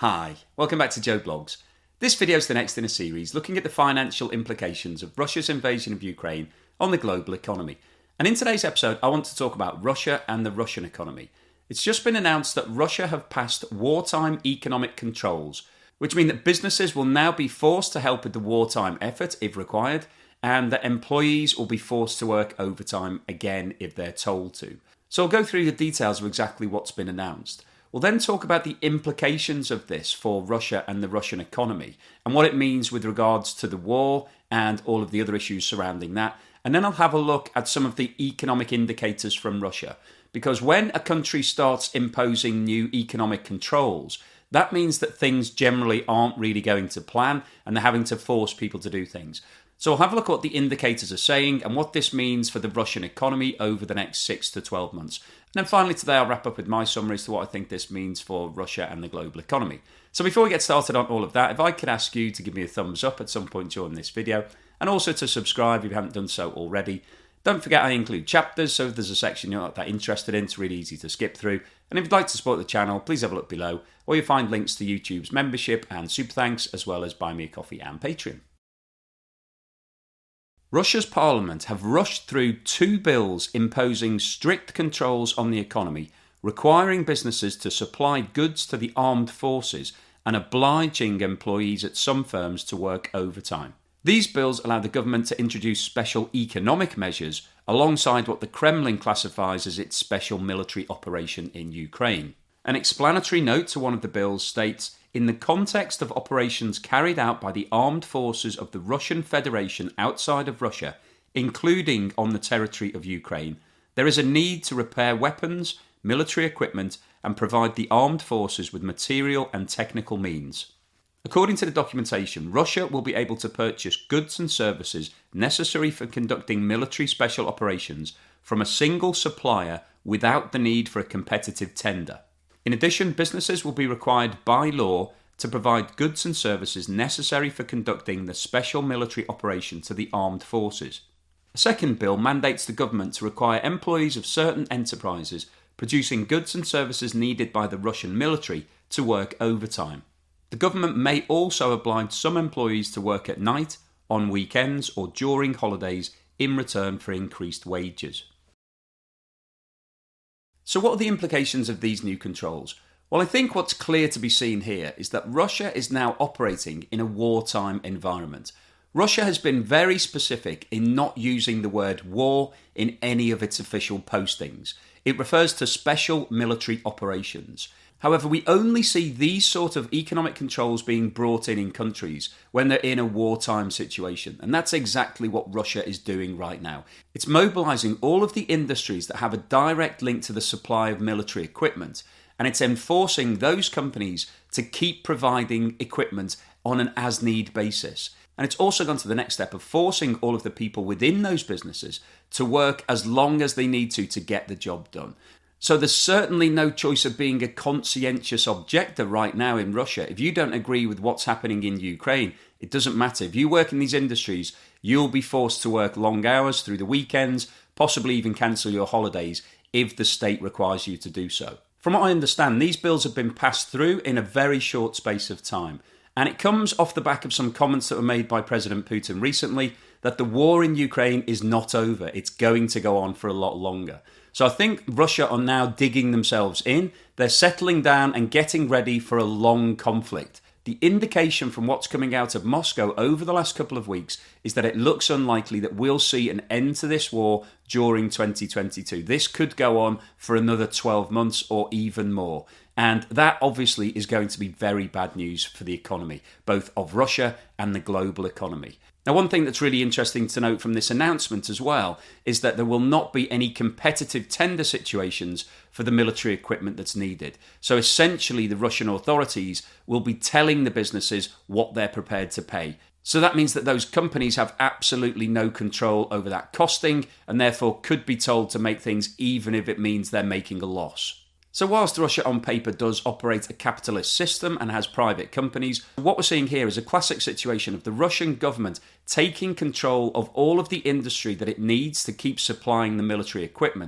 Hi, welcome back to Joe Blogs. This video is the next in a series looking at the financial implications of Russia's invasion of Ukraine on the global economy. And in today's episode, I want to talk about Russia and the Russian economy. It's just been announced that Russia have passed wartime economic controls, which mean that businesses will now be forced to help with the wartime effort if required, and that employees will be forced to work overtime again if they're told to. So I'll go through the details of exactly what's been announced. We'll then talk about the implications of this for Russia and the Russian economy and what it means with regards to the war and all of the other issues surrounding that. And then I'll have a look at some of the economic indicators from Russia. Because when a country starts imposing new economic controls, that means that things generally aren't really going to plan and they're having to force people to do things. So I'll have a look at what the indicators are saying and what this means for the Russian economy over the next 6 to 12 months. And then finally today I'll wrap up with my summary as to what I think this means for Russia and the global economy. So before we get started on all of that, if I could ask you to give me a thumbs up at some point during this video and also to subscribe if you haven't done so already. Don't forget I include chapters, so if there's a section you're not that interested in, it's really easy to skip through. And if you'd like to support the channel, please have a look below, where you'll find links to YouTube's membership and super thanks, as well as Buy Me a Coffee and Patreon. Russia's parliament have rushed through 2 bills imposing strict controls on the economy, requiring businesses to supply goods to the armed forces and obliging employees at some firms to work overtime. These bills allow the government to introduce special economic measures alongside what the Kremlin classifies as its special military operation in Ukraine. An explanatory note to one of the bills states, "In the context of operations carried out by the armed forces of the Russian Federation outside of Russia, including on the territory of Ukraine, there is a need to repair weapons, military equipment, and provide the armed forces with material and technical means." According to the documentation, Russia will be able to purchase goods and services necessary for conducting military special operations from a single supplier without the need for a competitive tender. In addition, businesses will be required by law to provide goods and services necessary for conducting the special military operation to the armed forces. A second bill mandates the government to require employees of certain enterprises producing goods and services needed by the Russian military to work overtime. The government may also oblige some employees to work at night, on weekends, or during holidays in return for increased wages. So what are the implications of these new controls? Well, I think what's clear to be seen here is that Russia is now operating in a wartime environment. Russia has been very specific in not using the word war in any of its official postings. It refers to special military operations. However, we only see these sort of economic controls being brought in countries when they're in a wartime situation. And that's exactly what Russia is doing right now. It's mobilizing all of the industries that have a direct link to the supply of military equipment. And it's enforcing those companies to keep providing equipment on an as-need basis. And it's also gone to the next step of forcing all of the people within those businesses to work as long as they need to get the job done. So there's certainly no choice of being a conscientious objector right now in Russia. If you don't agree with what's happening in Ukraine, it doesn't matter. If you work in these industries, you'll be forced to work long hours through the weekends, possibly even cancel your holidays if the state requires you to do so. From what I understand, these bills have been passed through in a very short space of time. And it comes off the back of some comments that were made by President Putin recently that the war in Ukraine is not over. It's going to go on for a lot longer. So I think Russia are now digging themselves in. They're settling down and getting ready for a long conflict. The indication from what's coming out of Moscow over the last couple of weeks is that it looks unlikely that we'll see an end to this war during 2022. This could go on for another 12 months or even more. And that obviously is going to be very bad news for the economy, both of Russia and the global economy. Now, one thing that's really interesting to note from this announcement as well is that there will not be any competitive tender situations for the military equipment that's needed. So essentially, the Russian authorities will be telling the businesses what they're prepared to pay. So that means that those companies have absolutely no control over that costing and therefore could be told to make things even if it means they're making a loss. So whilst Russia on paper does operate a capitalist system and has private companies, what we're seeing here is a classic situation of the Russian government taking control of all of the industry that it needs to keep supplying the military equipment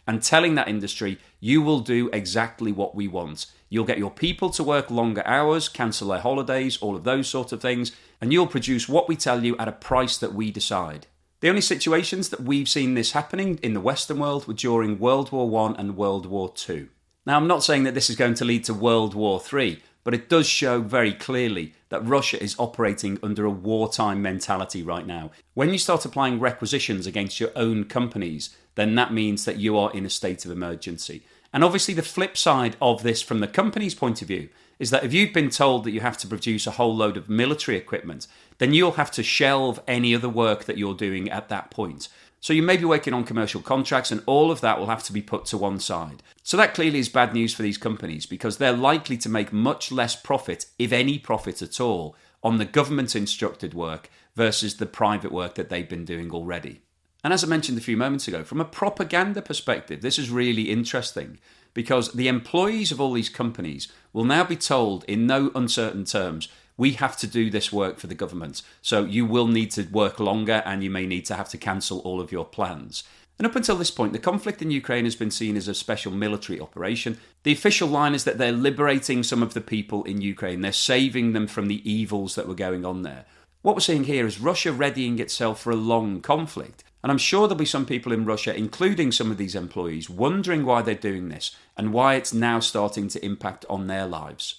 and telling that industry, you will do exactly what we want. You'll get your people to work longer hours, cancel their holidays, all of those sort of things, and you'll produce what we tell you at a price that we decide. The only situations that we've seen this happening in the Western world were during World War I and World War II. Now, I'm not saying that this is going to lead to World War III, but it does show very clearly that Russia is operating under a wartime mentality right now. When you start applying requisitions against your own companies, then that means that you are in a state of emergency. And obviously the flip side of this from the company's point of view is that if you've been told that you have to produce a whole load of military equipment, then you'll have to shelve any other work that you're doing at that point. So you may be working on commercial contracts and all of that will have to be put to one side. So that clearly is bad news for these companies because they're likely to make much less profit, if any profit at all, on the government-instructed work versus the private work that they've been doing already. And as I mentioned a few moments ago, from a propaganda perspective, this is really interesting because the employees of all these companies will now be told in no uncertain terms, we have to do this work for the government. So you will need to work longer and you may need to have to cancel all of your plans. And up until this point, the conflict in Ukraine has been seen as a special military operation. The official line is that they're liberating some of the people in Ukraine. They're saving them from the evils that were going on there. What we're seeing here is Russia readying itself for a long conflict. And I'm sure there'll be some people in Russia, including some of these employees, wondering why they're doing this and why it's now starting to impact on their lives.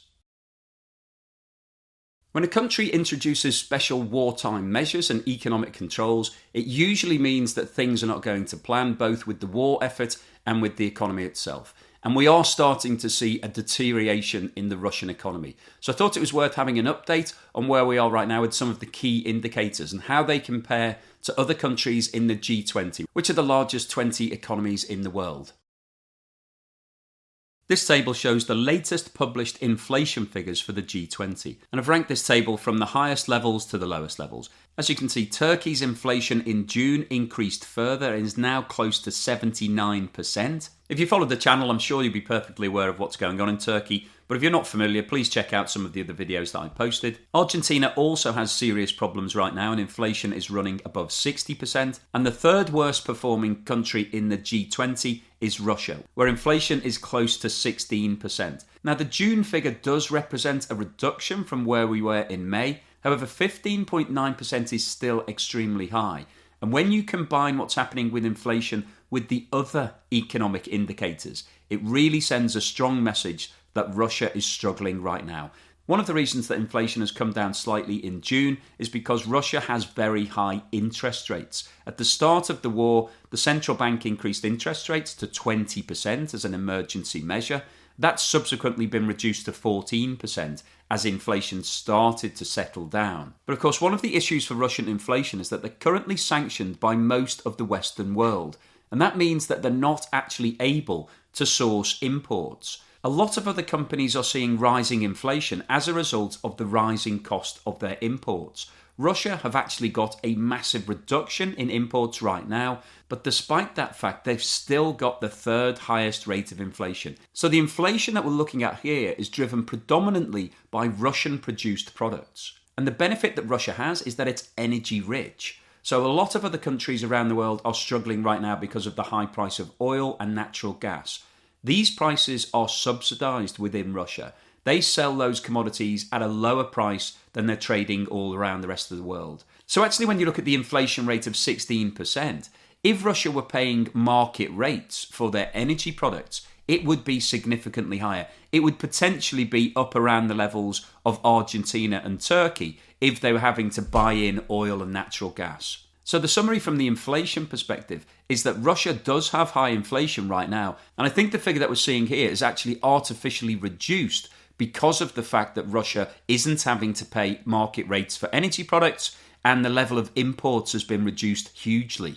When a country introduces special wartime measures and economic controls, it usually means that things are not going to plan, both with the war effort and with the economy itself. And we are starting to see a deterioration in the Russian economy. So I thought it was worth having an update on where we are right now with some of the key indicators and how they compare to other countries in the G20, which are the largest 20 economies in the world. This table shows the latest published inflation figures for the G20, and I've ranked this table from the highest levels to the lowest levels. As you can see, Turkey's inflation in June increased further and is now close to 79%. If you followed the channel, I'm sure you'll be perfectly aware of what's going on in Turkey, but if you're not familiar, please check out some of the other videos that I posted. Argentina also has serious problems right now and inflation is running above 60%. And the third worst performing country in the G20 is Russia, where inflation is close to 16%. Now the June figure does represent a reduction from where we were in May. However, 15.9% is still extremely high. And when you combine what's happening with inflation with the other economic indicators, it really sends a strong message that Russia is struggling right now. One of the reasons that inflation has come down slightly in June is because Russia has very high interest rates. At the start of the war, the central bank increased interest rates to 20% as an emergency measure. That's subsequently been reduced to 14% as inflation started to settle down. But of course, one of the issues for Russian inflation is that they're currently sanctioned by most of the Western world. And that means that they're not actually able to source imports. A lot of other companies are seeing rising inflation as a result of the rising cost of their imports. Russia have actually got a massive reduction in imports right now, but despite that fact, they've still got the third highest rate of inflation. So the inflation that we're looking at here is driven predominantly by Russian-produced products. And the benefit that Russia has is that it's energy rich. So a lot of other countries around the world are struggling right now because of the high price of oil and natural gas. These prices are subsidized within Russia. They sell those commodities at a lower price than they're trading all around the rest of the world. So actually, when you look at the inflation rate of 16%, if Russia were paying market rates for their energy products, it would be significantly higher. It would potentially be up around the levels of Argentina and Turkey if they were having to buy in oil and natural gas. So the summary from the inflation perspective is that Russia does have high inflation right now. And I think the figure that we're seeing here is actually artificially reduced because of the fact that Russia isn't having to pay market rates for energy products and the level of imports has been reduced hugely.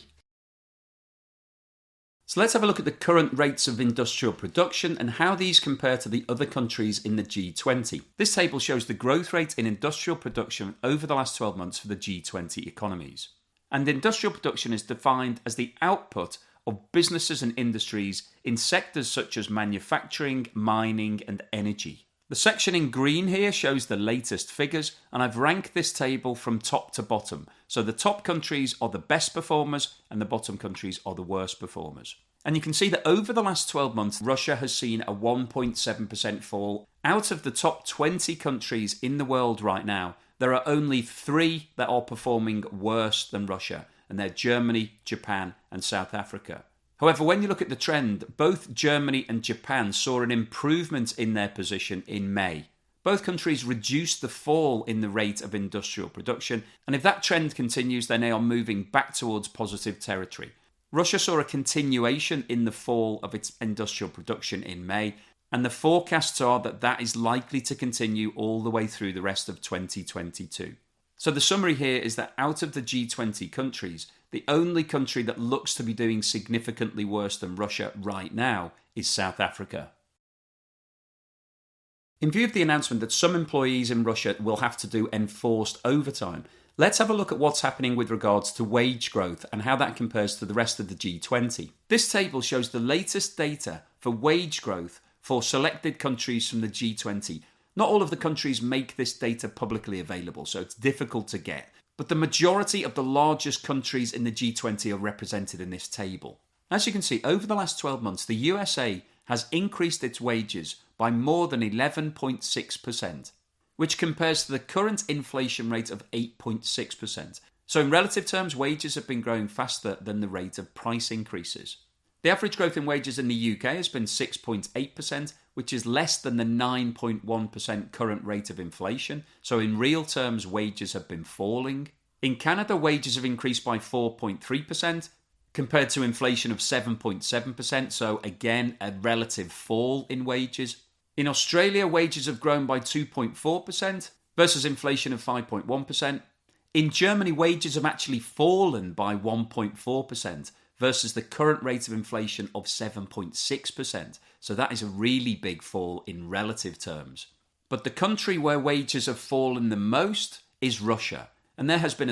So let's have a look at the current rates of industrial production and how these compare to the other countries in the G20. This table shows the growth rate in industrial production over the last 12 months for the G20 economies. And industrial production is defined as the output of businesses and industries in sectors such as manufacturing, mining and energy. The section in green here shows the latest figures, and I've ranked this table from top to bottom. So the top countries are the best performers and the bottom countries are the worst performers. And you can see that over the last 12 months, Russia has seen a 1.7% fall. Out of the top 20 countries in the world right now, there are only 3 that are performing worse than Russia, and they're Germany, Japan, and South Africa. However, when you look at the trend, both Germany and Japan saw an improvement in their position in May. Both countries reduced the fall in the rate of industrial production, and if that trend continues, then they are moving back towards positive territory. Russia saw a continuation in the fall of its industrial production in May, and the forecasts are that that is likely to continue all the way through the rest of 2022. So the summary here is that out of the G20 countries, the only country that looks to be doing significantly worse than Russia right now is South Africa. In view of the announcement that some employees in Russia will have to do enforced overtime, let's have a look at what's happening with regards to wage growth and how that compares to the rest of the G20. This table shows the latest data for wage growth for selected countries from the G20. Not all of the countries make this data publicly available, so it's difficult to get. But the majority of the largest countries in the G20 are represented in this table. As you can see, over the last 12 months, the USA has increased its wages by more than 11.6%, which compares to the current inflation rate of 8.6%. So in relative terms, wages have been growing faster than the rate of price increases. The average growth in wages in the UK has been 6.8%, which is less than the 9.1% current rate of inflation. So in real terms, wages have been falling. In Canada, wages have increased by 4.3%, compared to inflation of 7.7%. So again, a relative fall in wages. In Australia, wages have grown by 2.4% versus inflation of 5.1%. In Germany, wages have actually fallen by 1.4%. Versus the current rate of inflation of 7.6%. So that is a really big fall in relative terms. But the country where wages have fallen the most is Russia. And there has been a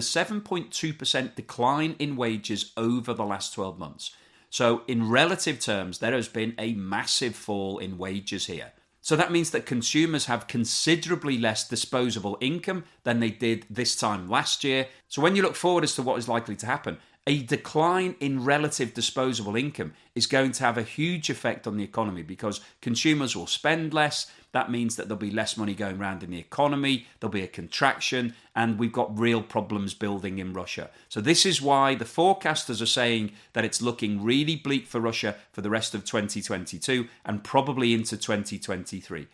7.2% decline in wages over the last 12 months. So in relative terms, there has been a massive fall in wages here. So that means that consumers have considerably less disposable income than they did this time last year. So when you look forward as to what is likely to happen, a decline in relative disposable income is going to have a huge effect on the economy because consumers will spend less. That means that there'll be less money going around in the economy, there'll be a contraction, and we've got real problems building in Russia. So this is why the forecasters are saying that it's looking really bleak for Russia for the rest of 2022 and probably into 2023.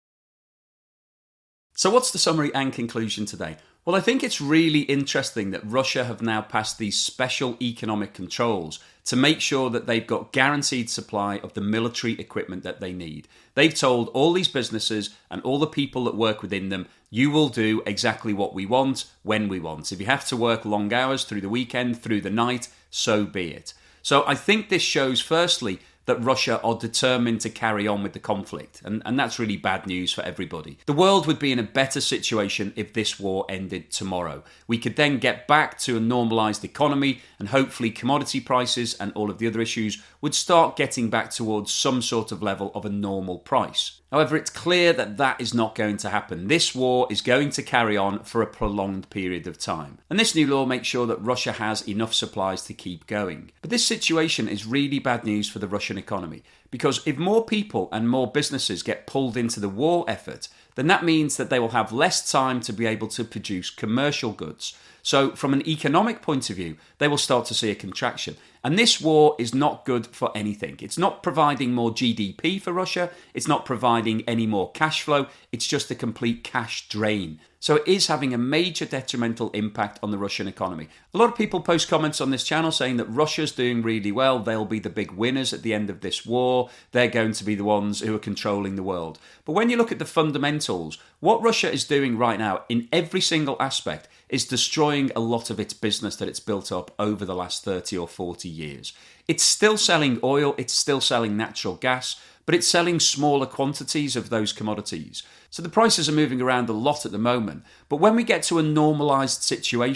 So what's the summary and conclusion today? Well, I think it's really interesting that Russia have now passed these special economic controls to make sure that they've got guaranteed supply of the military equipment that they need. They've told all these businesses and all the people that work within them, you will do exactly what we want, when we want. If you have to work long hours through the weekend, through the night, so be it. So I think this shows, firstly, that Russia are determined to carry on with the conflict. And that's really bad news for everybody. The world would be in a better situation if this war ended tomorrow. We could then get back to a normalised economy and hopefully commodity prices and all of the other issues would start getting back towards some sort of level of a normal price. However, it's clear that that is not going to happen. This war is going to carry on for a prolonged period of time. And this new law makes sure that Russia has enough supplies to keep going. But this situation is really bad news for the Russian economy, because if more people and more businesses get pulled into the war effort, then that means that they will have less time to be able to produce commercial goods. So from an economic point of view, they will start to see a contraction. And this war is not good for anything. It's not providing more GDP for Russia. It's not providing any more cash flow. It's just a complete cash drain. So it is having a major detrimental impact on the Russian economy. A lot of people post comments on this channel saying that Russia's doing really well. They'll be the big winners at the end of this war. They're going to be the ones who are controlling the world. But when you look at the fundamentals, what Russia is doing right now in every single aspect is destroying a lot of its business that it's built up over the last 30 or 40 years. It's still selling oil, it's still selling natural gas, but it's selling smaller quantities of those commodities. So the prices are moving around a lot at the moment. But when we get to a normalised situation,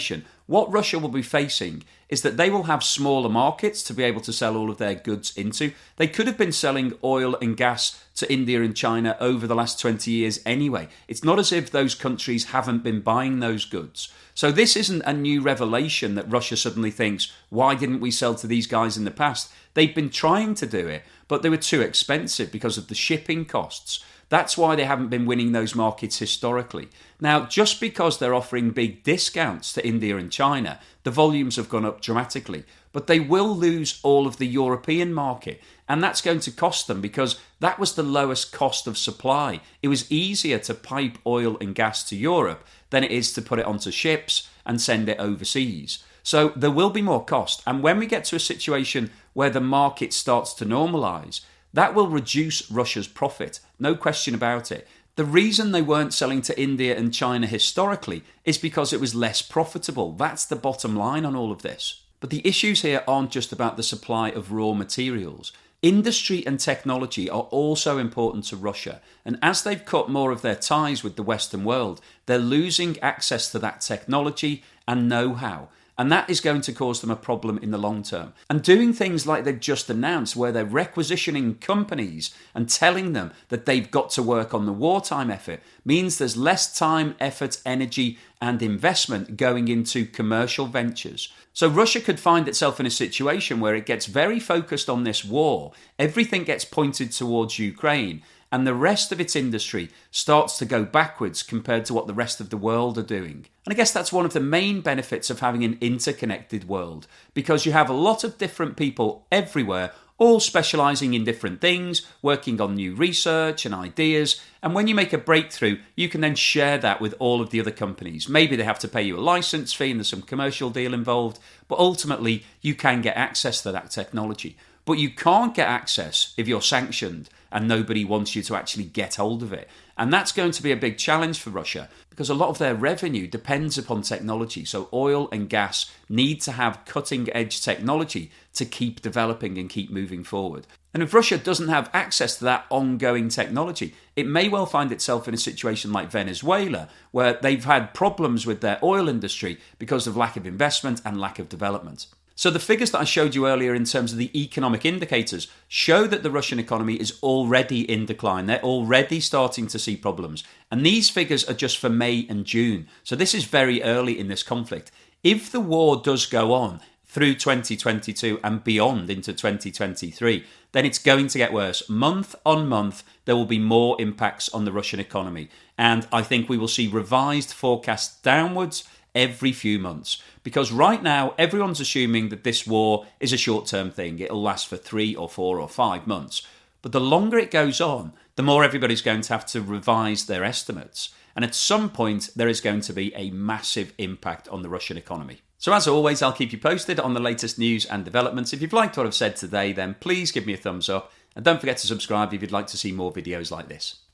what Russia will be facing is that they will have smaller markets to be able to sell all of their goods into. They could have been selling oil and gas to India and China over the last 20 years anyway. It's not as if those countries haven't been buying those goods. So this isn't a new revelation that Russia suddenly thinks, why didn't we sell to these guys in the past? They've been trying to do it, but they were too expensive because of the shipping costs. That's why they haven't been winning those markets historically. Now, just because they're offering big discounts to India and China, the volumes have gone up dramatically. But they will lose all of the European market, and that's going to cost them because that was the lowest cost of supply. It was easier to pipe oil and gas to Europe than it is to put it onto ships and send it overseas. So there will be more cost. And when we get to a situation where the market starts to normalise, that will reduce Russia's profit, no question about it. The reason they weren't selling to India and China historically is because it was less profitable. That's the bottom line on all of this. But the issues here aren't just about the supply of raw materials. Industry and technology are also important to Russia, and as they've cut more of their ties with the Western world, they're losing access to that technology and know-how. And that is going to cause them a problem in the long term. And doing things like they've just announced, where they're requisitioning companies and telling them that they've got to work on the wartime effort, means there's less time, effort, energy, and investment going into commercial ventures. So Russia could find itself in a situation where it gets very focused on this war, everything gets pointed towards Ukraine, and the rest of its industry starts to go backwards compared to what the rest of the world are doing. And I guess that's one of the main benefits of having an interconnected world, because you have a lot of different people everywhere, all specialising in different things, working on new research and ideas, and when you make a breakthrough, you can then share that with all of the other companies. Maybe they have to pay you a licence fee and there's some commercial deal involved, but ultimately you can get access to that technology. But you can't get access if you're sanctioned and nobody wants you to actually get hold of it. And that's going to be a big challenge for Russia because a lot of their revenue depends upon technology. So oil and gas need to have cutting edge technology to keep developing and keep moving forward. And if Russia doesn't have access to that ongoing technology, it may well find itself in a situation like Venezuela, where they've had problems with their oil industry because of lack of investment and lack of development. So the figures that I showed you earlier in terms of the economic indicators show that the Russian economy is already in decline. They're already starting to see problems. And these figures are just for May and June. So this is very early in this conflict. If the war does go on through 2022 and beyond into 2023, then it's going to get worse. Month on month, there will be more impacts on the Russian economy. And I think we will see revised forecasts downwards every few months. Because right now, everyone's assuming that this war is a short-term thing. It'll last for 3 or 4 or 5 months. But the longer it goes on, the more everybody's going to have to revise their estimates. And at some point, there is going to be a massive impact on the Russian economy. So as always, I'll keep you posted on the latest news and developments. If you've liked what I've said today, then please give me a thumbs up. And don't forget to subscribe if you'd like to see more videos like this.